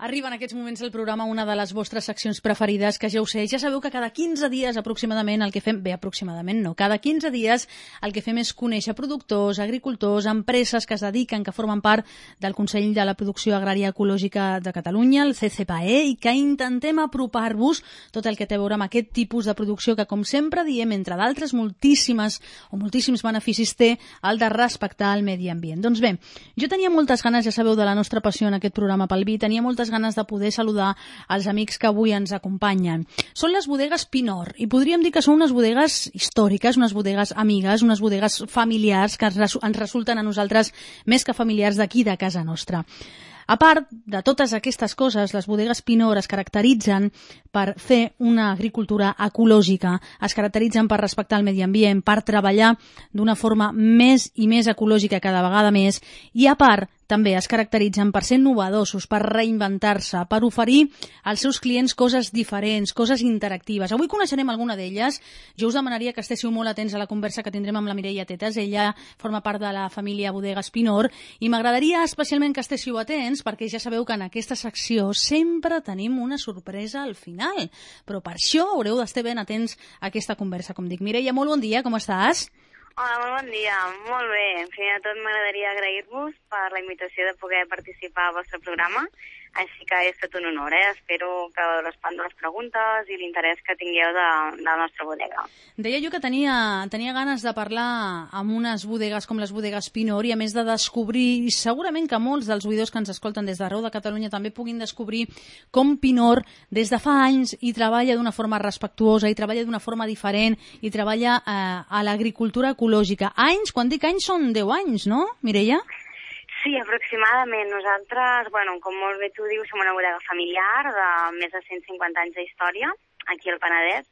Arriba en aquests moments del programa una de les vostres seccions preferides, que ja ho sé, ja sabeu que cada 15 dies aproximadament el que fem, aproximadament no, cada 15 dies el que fem és conèixer productors, agricultors, empreses que es dediquen, que formen part del Consell de la Producció Agrària Ecològica de Catalunya, el CCPAE, i que intentem apropar-vos tot el que té a veure amb aquest tipus de producció que, com sempre diem, entre d'altres moltíssims beneficis té el de respectar el medi ambient. Doncs bé, jo tenia moltes ganes, ja sabeu, de la nostra passió en aquest programa pel vi, tenia moltes ganes de poder saludar els amics que avui ens acompanyen. Són les bodegues Pinor, i podríem dir que són unes bodegues històriques, unes bodegues amigues, unes bodegues familiars que ens resulten a nosaltres més que familiars d'aquí de casa nostra. A part de totes aquestes coses, les bodegues Pinor es caracteritzen per fer una agricultura ecològica, es caracteritzen per respectar el medi ambient, per treballar d'una forma més i més ecològica cada vegada més, i a part també es caracteritzen per ser innovadors, per reinventar-se, per oferir als seus clients coses diferents, coses interactives. Avui coneixerem alguna d'elles. Jo us demanaria que estéssiu molt atents a la conversa que tindrem amb la Mireia Tetes. Ella forma part de la família Bodegues Pinor i m'agradaria especialment que estéssiu atents perquè ja sabeu que en aquesta secció sempre tenim una sorpresa al final. Però per això haureu d'estar ben atents a aquesta conversa, com dic. Mireia, molt bon dia, com estàs? Hola, molt bon dia. Molt bé. Primer de tot m'agradaria agrair-vos per la invitació de poder participar al vostre programa. Així que és tot un honor, Espero que respondu les preguntes i l'interès que tingueu de la nostra bodega. Deia jo que tenia ganes de parlar amb unes bodegues com les bodegues Pinor i a més de descobrir, i segurament que molts dels oïdors que ens escolten des d'arreu de Catalunya també puguin descobrir com Pinor des de fa anys hi treballa d'una forma respectuosa, hi treballa d'una forma diferent, hi treballa a l'agricultura ecològica. Anys, quan dic anys són 10 anys, no, Mireia? Sí, aproximadament. Nosaltres, com molt bé tu dius, som una bodega familiar de més de 150 anys d'història, aquí al Penedès,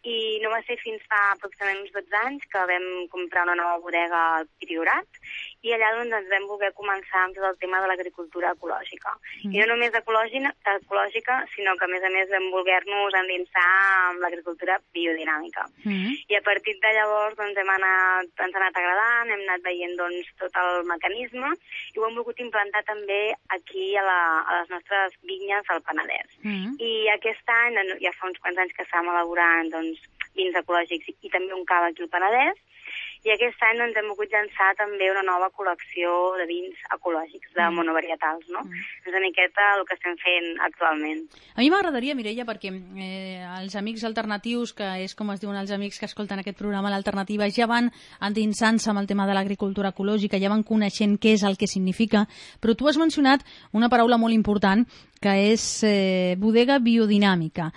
i no va ser fins fa aproximadament uns 12 anys que vam comprar una nova bodega al Priorat, i allà doncs ens vam voler començar amb tot el tema de l'agricultura ecològica. I no només ecològica, sinó que a més vam voler-nos endinsar amb l'agricultura biodinàmica. I a partir de llavors doncs, ens ha anat agradant, hem anat veient doncs, tot el mecanisme i ho hem volgut implantar també aquí a les nostres vinyes al Penedès. I aquest any, ja fa uns quants anys que estàvem elaborant doncs, vins ecològics i també un cava aquí al Penedès, i aquest any doncs, hem volgut llançar també una nova col·lecció de vins ecològics, de monovarietals, no? És una miqueta el que estem fent actualment. A mi m'agradaria, Mireia, perquè els amics alternatius, que és com es diuen els amics que escolten aquest programa, l'Alternativa, ja van endinsant-se amb el tema de l'agricultura ecològica, ja van coneixent què és el que significa, però tu has mencionat una paraula molt important, que és bodega biodinàmica.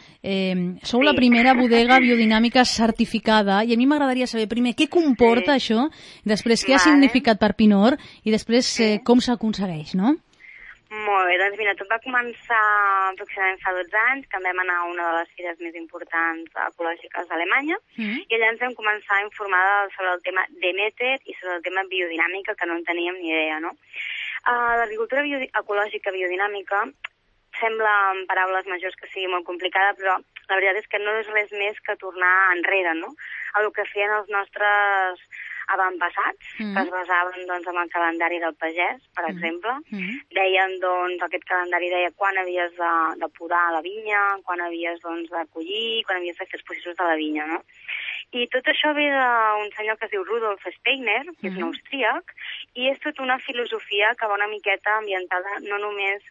Sou la primera bodega biodinàmica certificada i a mi m'agradaria saber primer què comporta això, després què ha significat per Pinor i després com s'aconsegueix, no? Molt bé, doncs mira, tot va començar aproximadament fa 12 anys, que vam anar a una de les fires més importants ecològiques d'Alemanya, i allà ens vam començar a informar sobre el tema Demeter i sobre el tema biodinàmica, que no en teníem ni idea, no? L'agricultura ecològica biodinàmica sembla en paraules majors que sigui molt complicada, però la veritat és que no és res més que tornar enrere, no? El que feien els nostres avantpassats, que es basaven doncs, en el calendari del pagès, per exemple. Deien, doncs, aquest calendari deia quan havies de podar la vinya, quan havies doncs, de collir, quan havies de fer els processos de la vinya, no? I tot això ve d'un senyor que es diu Rudolf Steiner, que és un austríac, i és tota una filosofia que va una miqueta ambientada no només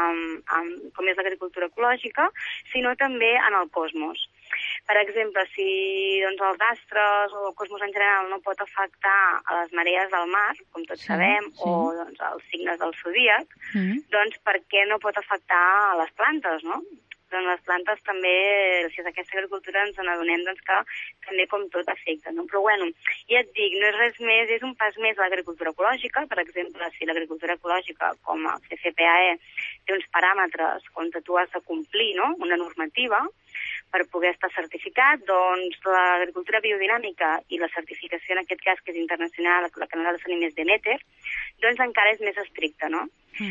com és l'agricultura ecològica, sinó també en el cosmos. Per exemple, si doncs, els astres o el cosmos en general no pot afectar a les marees del mar, com tots sabem, o doncs, els signes del zodíac, doncs per què no pot afectar a les plantes, no? Doncs les plantes també, si és aquesta agricultura, ens n'adonem doncs, que també com tot afecta, no? Però bueno, ja et dic, no és res més, és un pas més a l'agricultura ecològica. Per exemple, si l'agricultura ecològica, com el CCPAE, té uns paràmetres on tu has de complir, no?, una normativa per poder estar certificat, doncs l'agricultura biodinàmica i la certificació en aquest cas, que és internacional, la que nosaltres tenim és Demeter, doncs encara és més estricta, no?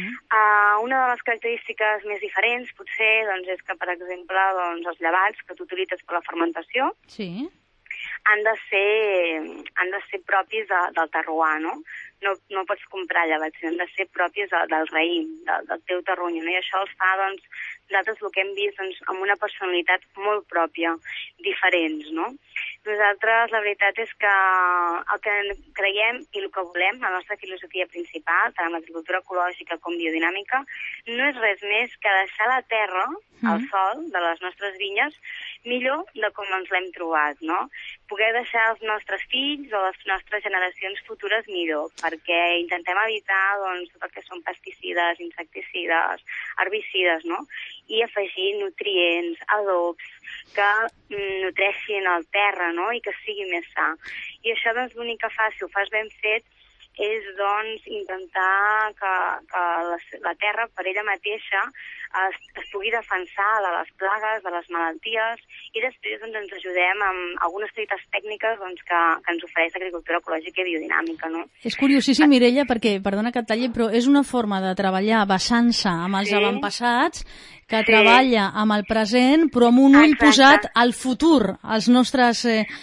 Una de les característiques més diferents, potser, doncs, és que, per exemple, doncs, els llevats que tu utilitzes per la fermentació han de ser propis del terroir, no? no pots comprar llevats, sinó han de ser pròpies del raïm, del teu terrony, no? I això els fa, doncs, nosaltres el que hem vist, doncs, amb una personalitat molt pròpia, diferents, no? Nosaltres, la veritat és que el que creiem i el que volem, la nostra filosofia principal, tant amb l'agricultura ecològica com biodinàmica, no és res més que deixar la terra, el sòl de les nostres vinyes, millor de com ens l'hem trobat, no? Poder deixar els nostres fills o les nostres generacions futures millor, perquè intentem evitar, doncs, tot el que són pesticides, insecticides, herbicides, no? I afegir nutrients, adobs, que nutreixin el terra, no? I que sigui més sa. I això, doncs, l'únic que fa, si ho fas ben fet, és, doncs, intentar que la terra per ella mateixa es pugui defensar de les plagues, de les malalties, i després, doncs, ens ajudem amb algunes petites tècniques, doncs, que ens ofereix l'agricultura ecològica i biodinàmica, no? És curiosíssim, Mireia, perquè, perdona que et talli, però és una forma de treballar basant-se amb els avantpassats, que treballa amb el present, però amb un ull posat al futur, als nostres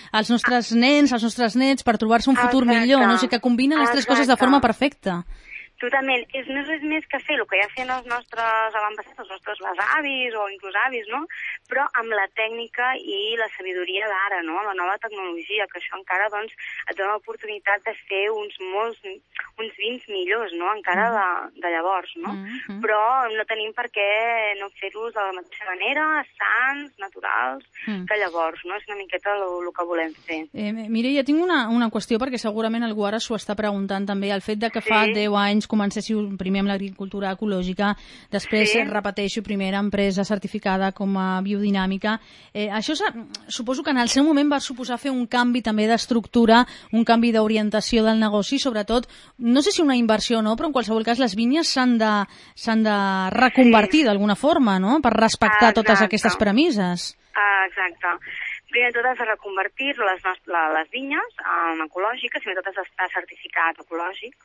nens, als nostres nets, per trobar-se un futur millor, no? O sigui, que combina les tres coses de forma perfecta. Totalment. No és res més que fer el que ja feien els nostres avantpassats, els nostres besavis o inclús avis, no? Però amb la tècnica i la sabidoria d'ara, no? La nova tecnologia, que això encara, doncs, et dona l'oportunitat de fer uns vins millors, no? Encara de llavors, no? Però no tenim per què no fer-los de la mateixa manera, sans, naturals, que llavors, no? És una miqueta el que volem fer. Mireia, tinc una qüestió, perquè segurament algú ara s'ho està preguntant també, el fet de que fa 10 anys comencéssiu primer amb l'agricultura ecològica, després, repeteixo, primera empresa certificada com a biodinàmica. Això suposo que en el seu moment va suposar fer un canvi també d'estructura, un canvi d'orientació del negoci, sobretot, no sé si una inversió o no, però en qualsevol cas les vinyes s'han de reconvertir d'alguna forma, no?, per respectar totes aquestes premisses. Exacte. Primer de tot has de reconvertir les vinyes en ecològiques, primer de tot has d'estar certificat ecològic,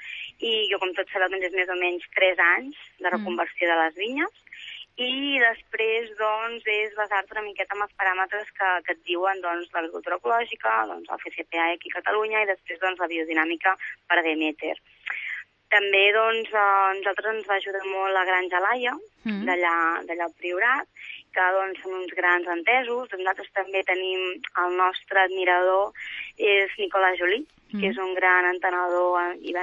i jo, com tots sabeu, doncs és més o menys 3 anys de reconversió de les vinyes, i després, doncs, és basar-te una miqueta en els paràmetres que et diuen, doncs, l'agricultura ecològica, doncs, el FSC aquí a Catalunya, i després, doncs, la biodinàmica per Demeter. També, doncs, nosaltres ens va ajudar molt la Granja Laia, d'allà al Priorat, que, doncs, són uns grans entesos. Nosaltres també tenim el nostre admirador, és Nicolas Joly, que és un gran entenedor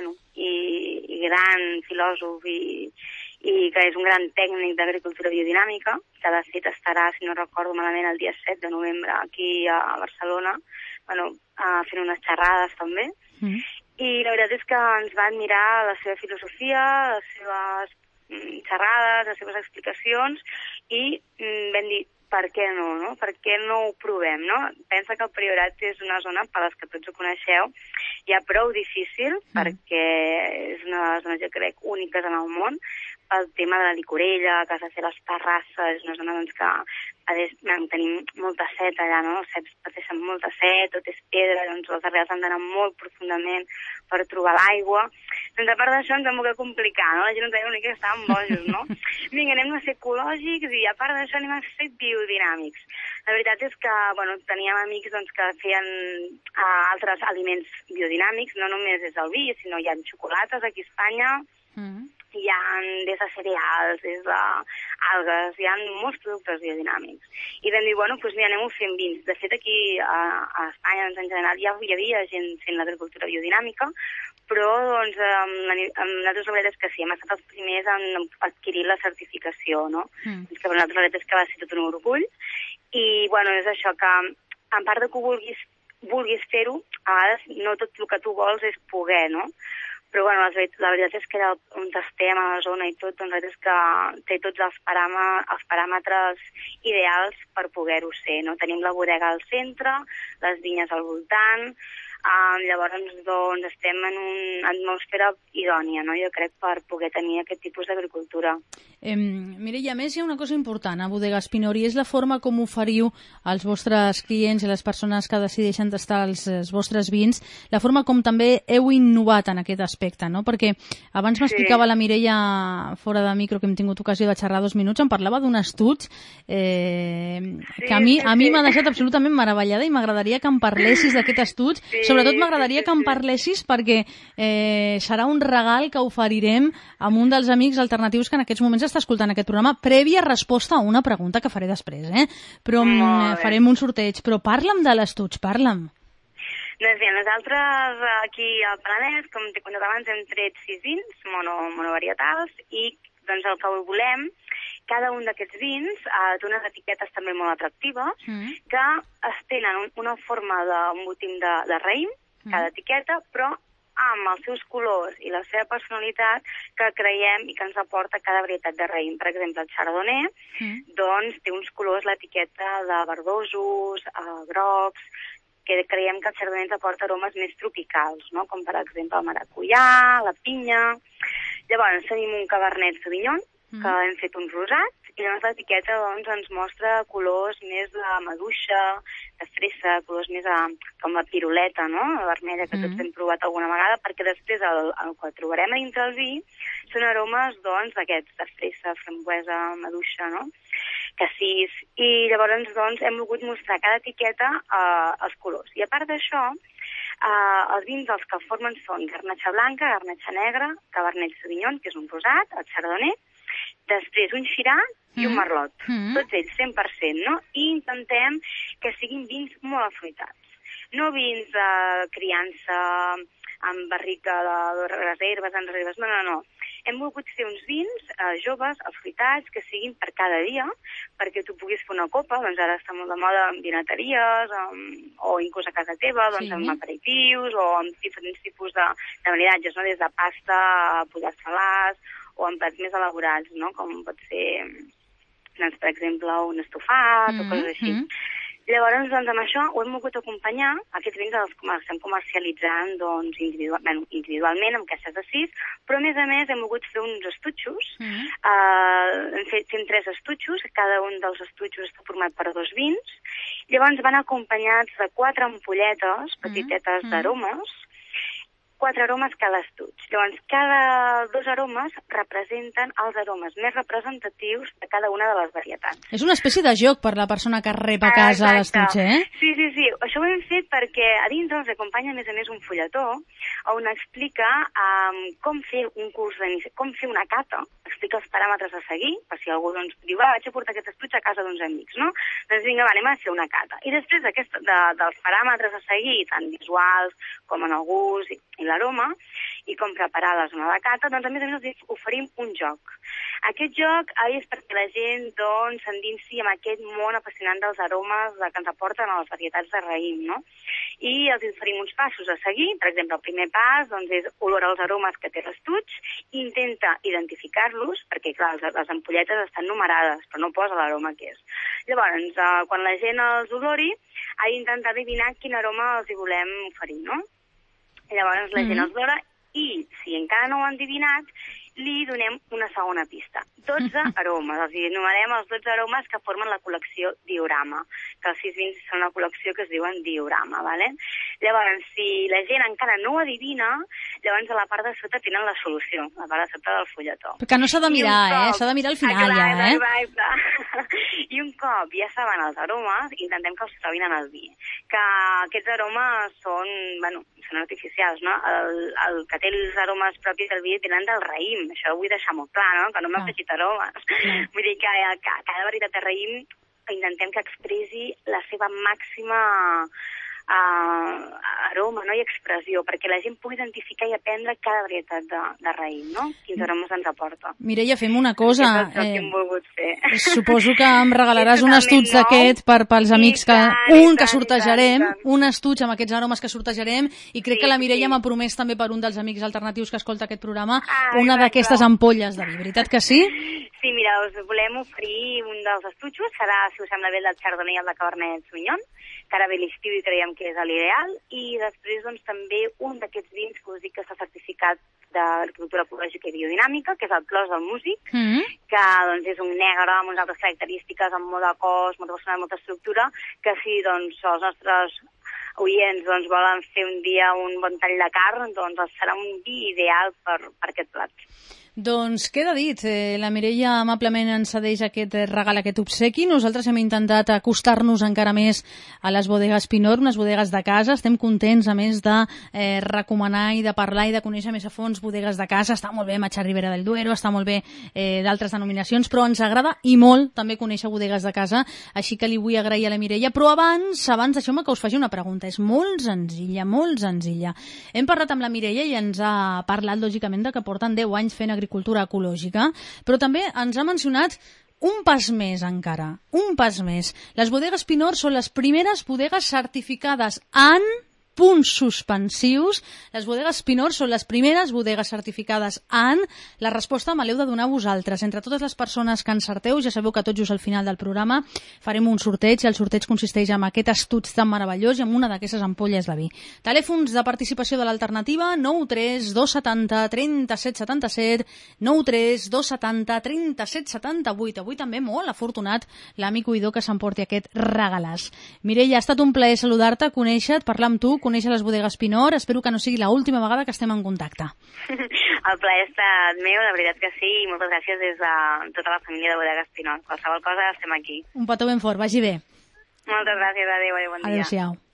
i gran filòsof i que és un gran tècnic d'agricultura biodinàmica, que de fet estarà, si no recordo malament, el dia 7 de novembre aquí a Barcelona, fent unes xerrades també. I la veritat és que ens va admirar la seva filosofia, les seves xerrades, les seves explicacions, i vam dir, per què no, no? Per què no ho provem, no? Pensa que el Priorat és una zona, per les que tots ho coneixeu, ja prou difícil, perquè és una de les zones, jo crec, úniques en el món, pel tema de la licorella, que has de fer les terrasses, és una zona, doncs, que tenim molta set allà, no? Els ceps pateixen molta set, tot és pedra, doncs les arrels han d'anar molt profundament per trobar l'aigua. Doncs a part d'això ens vam voler complicar, no? La gent ens deia una mica que estàvem bojos, no? Vinga, anem a ser ecològics i a part d'això anem a ser biodinàmics. La veritat és que, teníem amics, doncs, que feien altres aliments biodinàmics, no només és el vi, sinó hi ha xocolates aquí a Espanya, hi ha des de cereals, des d'algues, hi ha molts productes biodinàmics. I vam dir, anem-ho fent vins. De fet, aquí a Espanya, doncs, en general, ja hi havia gent fent l'agricultura biodinàmica, però, doncs, nosaltres la veritat és que sí, hem estat els primers en adquirir la certificació, no? Que per nosaltres la veritat és que va ser tot un orgull. I, és això que, a part de que vulguis fer-ho, a vegades no tot el que tu vols és poder, no? Però, la veritat és que on estem a la zona i tot, doncs, és que té tots els paràmetres ideals per poder-ho ser, no? Tenim la bodega al centre, les vinyes al voltant, llavors, doncs, estem en una atmosfera idònia, no? Jo crec, per poder tenir aquest tipus d'agricultura. Mireia, a més hi ha una cosa important a Bodegas Pinori, és la forma com oferiu als vostres clients i a les persones que decideixen tastar els vostres vins, la forma com també heu innovat en aquest aspecte, no? Perquè abans m'explicava la Mireia fora de micro, que hem tingut ocasió de xerrar 2 minuts, em parlava d'un estuig que a mi m'ha deixat absolutament meravellada i m'agradaria que em parlessis d'aquest estuig. Sobretot m'agradaria que em parlessis perquè serà un regal que oferirem a un dels amics alternatius que en aquests moments està escoltant aquest programa, prèvia resposta a una pregunta que faré després, però farem un sorteig. Però parla'm de l'estuig, parla'm. Doncs bé, nosaltres aquí al Penedès, com t'he contat abans, hem tret 6 vins monovarietals i doncs el que volem, cada un d'aquests vins té unes etiquetes també molt atractives que es tenen una forma d'un botim de raïm, cada etiqueta, però amb els seus colors i la seva personalitat que creiem i que ens aporta cada varietat de raïm. Per exemple, el Chardonnay doncs té uns colors, l'etiqueta de verdosos, grocs, que creiem que el Chardonnay ens aporta aromes més tropicals, no? Com per exemple el maracuyà, la pinya. Llavors tenim un Cabernet Sauvignon, que hem fet un rosat, i llavors l'etiqueta doncs, ens mostra colors més de maduixa, de fresa, colors més com la piruleta, no? La vermella, que tots hem provat alguna vegada, perquè després el que trobarem a dintre el vi són aromes doncs, d'aquests, de fresa, frambuesa, maduixa, no? Cassis. I llavors doncs, hem volgut mostrar cada etiqueta els colors. I a part d'això, els vins els que formen són garnatxa blanca, garnatxa negra, Cabernet Sauvignon, que és un rosat, el Chardonnay, després un Shiraz i un Merlot. Tots ells 100%, no? I intentem que siguin vins molt afruitats. No vins de criança amb barrica de reserves, en reserves, no. Hem volgut fer uns vins joves, afruitats, que siguin per cada dia, perquè tu puguis fer una copa, doncs ara està molt de moda amb vinateries, o inclús a casa teva, doncs amb aperitius, o amb diferents tipus de maridatges, no? Des de pasta a pollats salats, o en plats més elaborats, no? Com pot ser, doncs, per exemple, un estofat o coses així. Llavors, doncs, amb això ho hem volgut acompanyar. Aquests vins els estem comercialitzant doncs, individualment, amb caixes de 6, però a més hem volgut fer uns estutxos. Fem 3 estutxos, cada un dels estutxos està format per 2 vins. Llavors van acompanyats de 4 ampolletes petitetes d'aromes, 4 aromes cada estuig. Llavors, cada 2 aromes representen els aromes més representatius de cada una de les varietats. És una espècie de joc per la persona que rep a casa l'estuig, Sí. Això ho hem fet perquè a dins ens acompanya, a més, un fulletó on explica com fer un curs com fer una cata, explica els paràmetres a seguir, per si algú doncs, diu, vaig a portar aquest estuig a casa d'uns amics, no? Doncs vinga, anem a fer una cata. I després dels paràmetres a seguir, tant visuals com en el gust i l'aroma, i com preparar la zona de cata, doncs a més els oferim un joc. Aquest joc és perquè la gent doncs s'endinsi amb aquest món apassionant dels aromes que ens aporten a les varietats de raïm, no? I els oferim uns passos a seguir. Per exemple, el primer pas doncs, és olor als aromes que té l'estuig, intenta identificar-los, perquè clar, les ampolletes estan numerades, però no posa l'aroma que és. Llavors, quan la gent els olori, ha d'intentar adivinar quin aroma els hi volem oferir, no? Llavors la gent els olora i, si encara no ho han adivinat, li donem una segona pista. 12 aromes. Els enumerem els 12 aromes que formen la col·lecció Diorama, que els 6 vins són una col·lecció que es diuen Diorama, ¿vale? Llavors, si la gent encara no ho adivina, llavors a la part de sota tenen la solució, a la part de sota del fulletó. Que no s'ha de mirar, s'ha de mirar al final ja, I un cop ja saben els aromes, intentem que els trobin en el vi. Que aquests aromes són artificials, no? El que té els aromes propis del vi tenen del raïm. Això ho vull deixar molt clar, no? Que no m'ha afegit aromes. Vull dir que cada varietat de raïm intentem que expressi la seva màxima aroma, no? I expressió, perquè la gent pugui identificar i aprendre cada varietat de raïm, no? Quins aromes ens aporta. Mireia, fem una cosa. És el que hem volgut fer. Suposo que em regalaràs un estuig d'aquest pels amics que sortejarem, un estuig amb aquests aromes que sortejarem, i crec que la Mireia m'ha promès també per un dels amics alternatius que escolta aquest programa una d'aquestes ampolles de vi. Veritat que sí? Sí, mira, us volem oferir un dels estuixos, serà, si us sembla bé, el del Chardonnay i el de Cabernet Sauvignon, que ara ve l'estiu i creiem que és l'ideal, i després doncs, també un d'aquests vins que us dic que està certificat d'agricultura ecològica i biodinàmica, que és el Clos del Músic, que doncs, és un negre amb unes altres característiques, amb molt de cos, molta personalitat, molta estructura, que si doncs, els nostres oients doncs, volen fer un dia un bon tall de carn, doncs serà un vi ideal per aquest plat. Doncs queda dit, la Mireia amablement ens cedeix aquest regal, aquest obsequi. Nosaltres hem intentat acostar-nos encara més a les bodegues Pinot, unes bodegues de casa. Estem contents, a més, de recomanar i de parlar i de conèixer més a fons bodegues de casa. Està molt bé Matxa Ribera del Duero, està molt bé d'altres denominacions, però ens agrada i molt també conèixer bodegues de casa, així que li vull agrair a la Mireia. Però abans deixeu-me que us faci una pregunta. És molt senzilla, molt senzilla. Hem parlat amb la Mireia i ens ha parlat, lògicament, de que porten 10 anys fent agricultura ecològica, però també ens ha mencionat un pas més encara, un pas més. Les bodegues Pinot són les primeres bodegues certificades en punts suspensius. Les bodegues Pinot són les primeres bodegues certificades en. La resposta me l'heu de donar vosaltres. Entre totes les persones que encerteu, ja sabeu que tot just al final del programa farem un sorteig, i el sorteig consisteix en aquest estuig tan meravellós i en una d'aquestes ampolles de vi. Telèfons de participació de l'alternativa: 93 270 37 77, 93 270 37 78. Avui també molt afortunat l'amic oïdor que s'emporti aquest regalàs. Mireia, ha estat un plaer saludar-te, conèixer-te, parlar amb tu, conèixer les bodegues Pinot. Espero que no sigui l'última vegada que estem en contacte. El plaer ha estat meu, la veritat que sí, i moltes gràcies des de tota la família de bodegues Pinot. Qualsevol cosa estem aquí. Un petó ben fort, vagi bé. Moltes gràcies, adéu, bon dia. Adéu-siau.